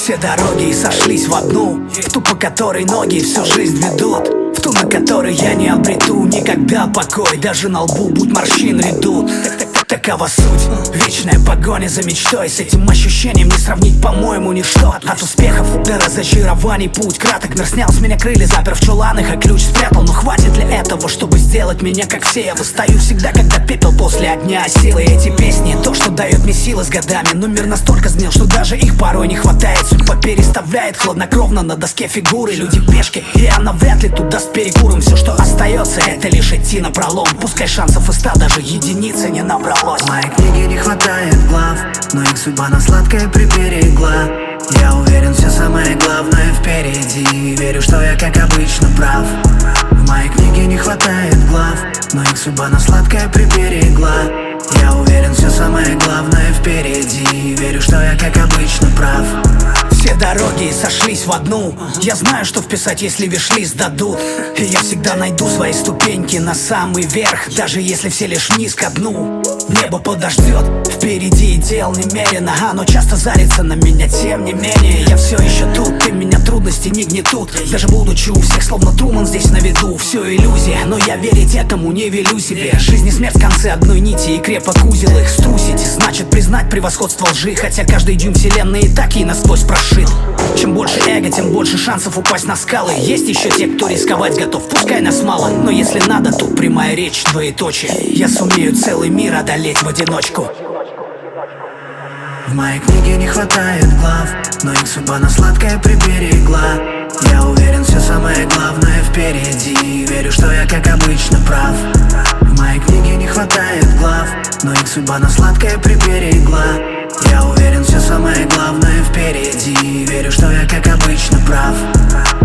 Все дороги сошлись в одну, в ту, по которой ноги всю жизнь ведут, в ту, на которой я не обрету никогда покой. Даже на лбу будь морщин редут. Такова суть, вечная погоня за мечтой. С этим ощущением не сравнить, по-моему, ничто. От успехов до разочарований путь краток. Мир снял с меня крылья, запер в чуланах, а ключ спрятал. Но хватит ли этого, чтобы сделать меня как все? Я восстаю всегда, когда пепел после огня. Силы эти песни, то, что дает мне силы с годами. Но мир настолько сгнил, что даже их порой не хватает. Судьба переставляет хладнокровно на доске фигуры. Люди пешки, и она вряд ли тут даст перекуром. Все, что остается, это лишь идти напролом. Пускай шансов и 100 даже единицы не набрал. В моей книге не хватает глав, но их судьба на сладкое приберегла. Я уверен, все самое главное впереди. Верю, что я как обычно прав. В моей книге не хватает глав, но их судьба на сладкое приберегла. Я уверен, все самое главное впереди. Верю, что я как обычно прав. Все дороги сошлись в одну. Я знаю, что вписать, если виш-лист дадут. И я всегда найду свои ступеньки на самый верх, даже если все лишь вниз ко дну. Небо подождет, впереди дел немерено. Оно часто зарится на меня, тем не менее я все еще тут, и меня трудности не гнетут. Даже будучи у всех словно Труман здесь на виду. Все иллюзия, но я верить этому не велю себе. Жизнь и смерть в конце одной нити, и крепок узел их струсить значит признать превосходство лжи. Хотя каждый дюйм вселенной и так и насквозь прошит. Чем больше эго, тем больше шансов упасть на скалы. Есть еще те, кто рисковать готов, пускай нас мало, но если надо, тут прямая речь, двоеточие. Я сумею целый мир одолеть в одиночку. В моей книге не хватает глав, но их судьба на сладкое приберегла. Я уверен, все самое главное впереди. Верю, что я как обычно прав. В моей книге не хватает глав, но их судьба на сладкое приберегла. Я уверен, все самое главное впереди. Верю, что я как обычно прав.